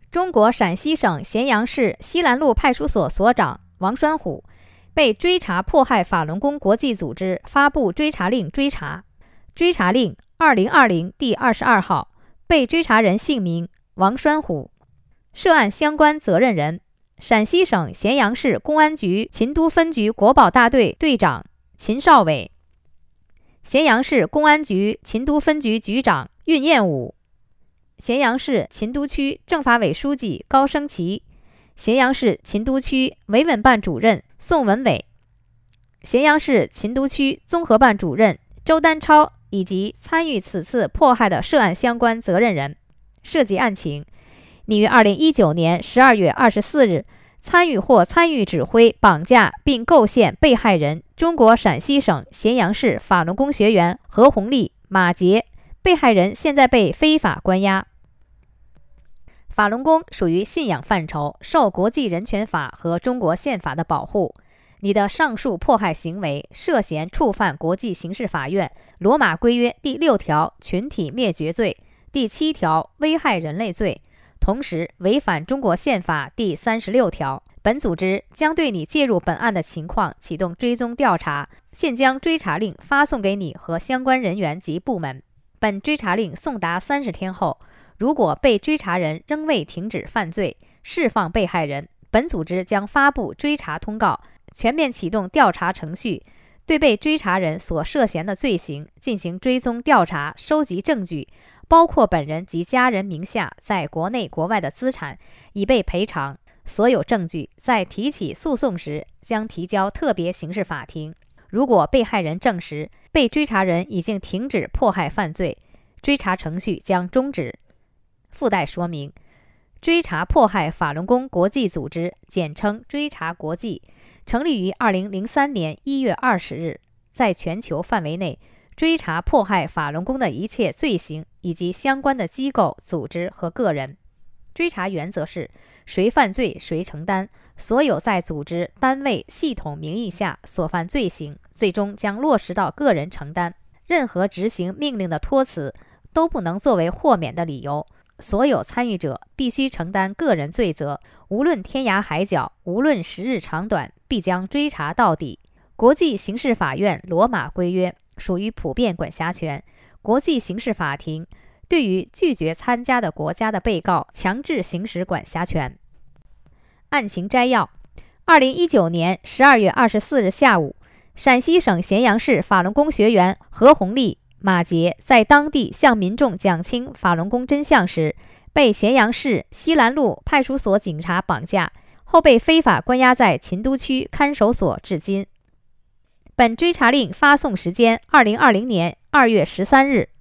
中国陕西省咸阳市西兰路派出所所长王栓虎被追查迫害法轮功国际组织发布追查令追查。追查令2020第22号，被追查人姓名王栓虎，涉案相关责任人陕西省咸阳市公安局秦都分局国保大队队长秦少伟，咸阳市公安局秦都分局局长恽彦武，咸阳市秦都区政法委书记高升旗，咸阳市秦都区维稳办主任宋文伟，咸阳市秦都区综合办主任周丹超以及参与此次迫害的涉案相关责任人。涉及案情，拟于2019年12月24日参与或参与指挥绑架并构陷被害人中国陕西省咸阳市法轮功学员何红丽、马杰，被害人现在被非法关押。法轮功属于信仰范畴，受国际人权法和中国宪法的保护。你的上述迫害行为涉嫌触犯国际刑事法院罗马规约第6条群体灭绝罪、第7条危害人类罪，同时违反中国宪法第36条。本组织将对你介入本案的情况启动追踪调查，现将追查令发送给你和相关人员及部门。本追查令送达30天后，如果被追查人仍未停止犯罪，释放被害人，本组织将发布追查通告，全面启动调查程序，对被追查人所涉嫌的罪行进行追踪调查，收集证据，包括本人及家人名下在国内国外的资产，以备赔偿。所有证据在提起诉讼时将提交特别刑事法庭。如果被害人证实被追查人已经停止迫害犯罪，追查程序将终止。附带说明：追查迫害法轮功国际组织，简称追查国际，成立于2003年1月20日，在全球范围内追查迫害法轮功的一切罪行以及相关的机构、组织和个人。追查原则是谁犯罪谁承担，所有在组织、单位、系统名义下所犯罪行，最终将落实到个人承担。任何执行命令的托辞都不能作为豁免的理由。所有参与者必须承担个人罪责，无论天涯海角，无论时日长短，必将追查到底。国际刑事法院罗马规约属于普遍管辖权，国际刑事法庭对于拒绝参加的国家的被告强制行使管辖权。案情摘要：2019年12月24日下午，陕西省咸阳市法轮功学员何红丽、马杰在当地向民众讲清法轮功真相时，被咸阳市西兰路派出所警察绑架，后被非法关押在秦都区看守所至今。本追查令发送时间：2020年2月13日。